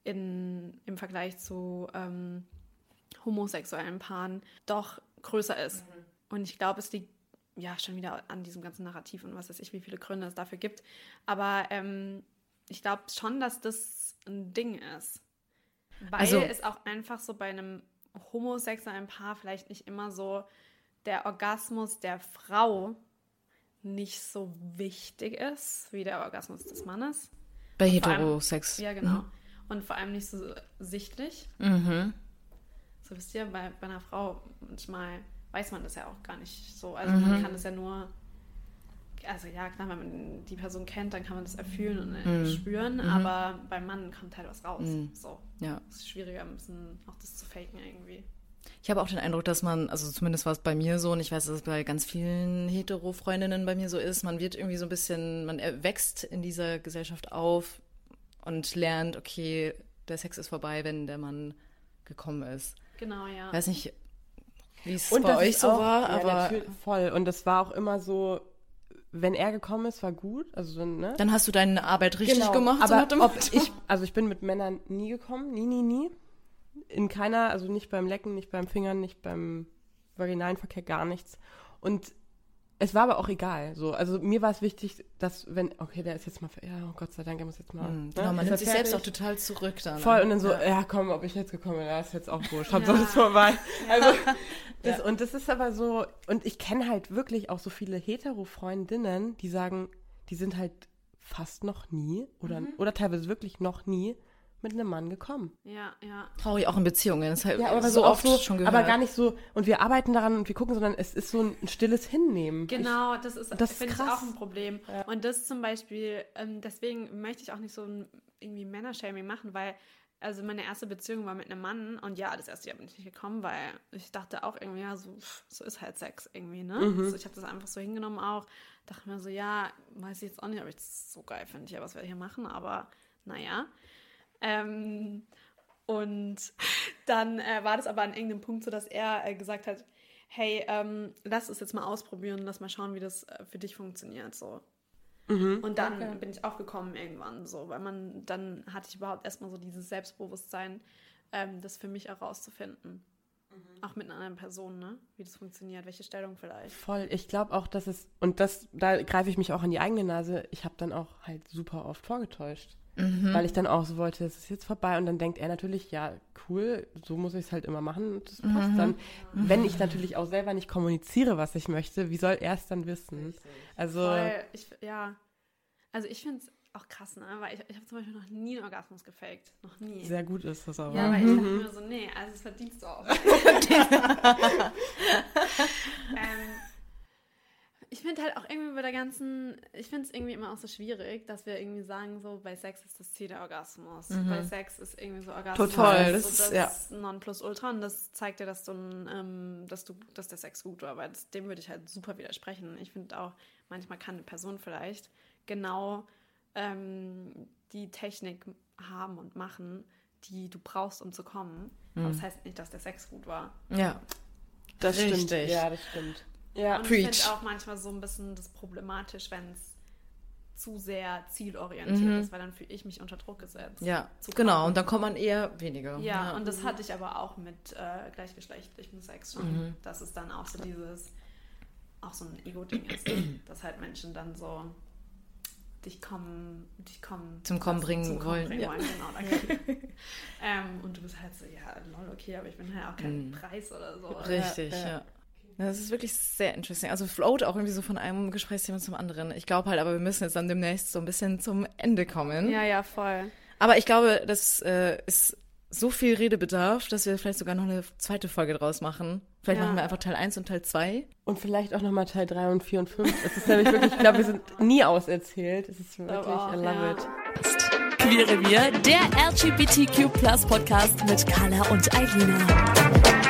in, im Vergleich zu ähm, homosexuellen Paaren doch größer ist. Mhm. Und ich glaube, es liegt ja schon wieder an diesem ganzen Narrativ und was weiß ich, wie viele Gründe es dafür gibt. Aber ähm, ich glaube schon, dass das ein Ding ist. Weil also, es auch einfach so bei einem homosexuellen Paar vielleicht nicht immer so der Orgasmus der Frau nicht so wichtig ist, wie der Orgasmus des Mannes. Bei Heterosex. Ja, genau. Mhm. Und vor allem nicht so sichtlich. Mhm. So wisst ihr, bei, bei einer Frau manchmal weiß man das ja auch gar nicht so. Also mhm. man kann das ja nur, also ja, klar, wenn man die Person kennt, dann kann man das erfühlen und mhm. spüren, mhm. aber beim Mann kommt halt was raus. Mhm. So. Ja. Es ist schwieriger, ein bisschen auch das zu faken irgendwie. Ich habe auch den Eindruck, dass man, also zumindest war es bei mir so, und ich weiß, dass es bei ganz vielen Hetero-Freundinnen bei mir so ist, man wird irgendwie so ein bisschen, man wächst in dieser Gesellschaft auf und lernt, okay, der Sex ist vorbei, wenn der Mann gekommen ist. Genau, ja. Ich weiß nicht, wie es bei euch so auch, war, ja, aber... Natürlich, voll. Und das war auch immer so, wenn er gekommen ist, war gut. Also, ne? Dann hast du deine Arbeit richtig genau, gemacht. Aber so ob ich, also ich bin mit Männern nie gekommen, nie, nie, nie. In keiner, also nicht beim Lecken, nicht beim Fingern, nicht beim vaginalen Verkehr, gar nichts. Und es war aber auch egal. So. Also mir war es wichtig, dass wenn, okay, der ist jetzt mal, ja, oh Gott sei Dank, er muss jetzt mal. Mhm, genau, ne? Man nimmt sich fertig. Selbst auch total zurück dann. Voll, und dann so, ja, ja komm, ob ich jetzt gekommen bin, ja, ist jetzt auch wurscht, Hauptsache ja. ist vorbei. Also, das, ja. Und das ist aber so, und ich kenne halt wirklich auch so viele Hetero-Freundinnen, die sagen, die sind halt fast noch nie oder, mhm. oder teilweise wirklich noch nie mit einem Mann gekommen. Ja, ja. Traurig auch in Beziehungen. Das halt ja, aber so, so oft so, schon gehört. Aber gar nicht so, und wir arbeiten daran und wir gucken, sondern es ist so ein, ein stilles Hinnehmen. Genau, das ist, das finde ich auch ein Problem. Ja. Und das zum Beispiel, ähm, deswegen möchte ich auch nicht so ein irgendwie Männershaming machen, weil also meine erste Beziehung war mit einem Mann und ja, das erste Jahr bin ich nicht gekommen, weil ich dachte auch irgendwie, ja, so, so ist halt Sex irgendwie, ne? Mhm. Also ich habe das einfach so hingenommen auch, dachte mir so, ja, weiß ich jetzt auch nicht, ob ich das so geil finde, ja, was wir hier machen, aber naja. Ähm, und dann äh, war das aber an irgendeinem Punkt so, dass er äh, gesagt hat, hey, ähm, lass es jetzt mal ausprobieren, lass mal schauen, wie das äh, für dich funktioniert, so. Mhm. Und dann okay. bin ich auch gekommen irgendwann, so, weil man, dann hatte ich überhaupt erstmal so dieses Selbstbewusstsein, ähm, das für mich herauszufinden. Mhm. Auch mit einer anderen Person, ne? Wie das funktioniert, welche Stellung vielleicht. Voll, ich glaube auch, dass es, und das, da greife ich mich auch in die eigene Nase, ich habe dann auch halt super oft vorgetäuscht. Mhm. Weil ich dann auch so wollte, es ist jetzt vorbei. Und dann denkt er natürlich, ja, cool, so muss ich es halt immer machen. Das passt mhm. dann. Mhm. Wenn ich natürlich auch selber nicht kommuniziere, was ich möchte, wie soll er es dann wissen? Also, Voll, ich, ja, also ich finde es auch krass, ne? Weil ich, ich habe zum Beispiel noch nie einen Orgasmus gefaked. Noch nie. Sehr gut ist das aber. Ja, weil ich dachte mir so, nee, also das verdienst du auch. ähm, Ich finde halt auch irgendwie bei der ganzen, ich finde es irgendwie immer auch so schwierig, dass wir irgendwie sagen, so bei Sex ist das Ziel der Orgasmus. Mhm. Bei Sex ist irgendwie so Orgasmus. Total, das, das, so das ja. Nonplusultra und das zeigt dir, dass du, ähm, dass du, dass der Sex gut war. Weil das, dem würde ich halt super widersprechen. Ich finde auch, manchmal kann eine Person vielleicht genau ähm, die Technik haben und machen, die du brauchst, um zu kommen. Mhm. Aber das heißt nicht, dass der Sex gut war. Ja, das Richtig. stimmt. Ja, das stimmt. Ja, und ich finde auch manchmal so ein bisschen das problematisch, wenn es zu sehr zielorientiert mhm. ist, weil dann fühle ich mich unter Druck gesetzt. Ja, genau. Und dann kommt man eher weniger. Ja, ja. Und das hatte ich aber auch mit äh, gleichgeschlechtlichem Sex schon, mhm. dass es dann auch so dieses, auch so ein Ego-Ding ist, dass halt Menschen dann so dich kommen, dich kommen zum Kommen bringen zum wollen. Bringen ja. wollen genau, danke. ähm, und du bist halt so, ja, lol, okay, aber ich bin halt auch kein mhm. Preis oder so. Richtig, ja. ja. Das ist wirklich sehr interesting. Also float auch irgendwie so von einem Gesprächsthema zum anderen. Ich glaube halt, aber wir müssen jetzt dann demnächst so ein bisschen zum Ende kommen. Ja, ja, voll. Aber ich glaube, das äh, ist so viel Redebedarf, dass wir vielleicht sogar noch eine zweite Folge draus machen. Vielleicht ja. machen wir einfach Teil eins und Teil zwei. Und vielleicht auch nochmal Teil drei und vier und fünf. Es ist nämlich wirklich, ich glaube, wir sind nie auserzählt. Es ist wirklich, oh, I love ja. it. Queerrevier, der L G B T Q Plus Podcast mit Carla und Eilina.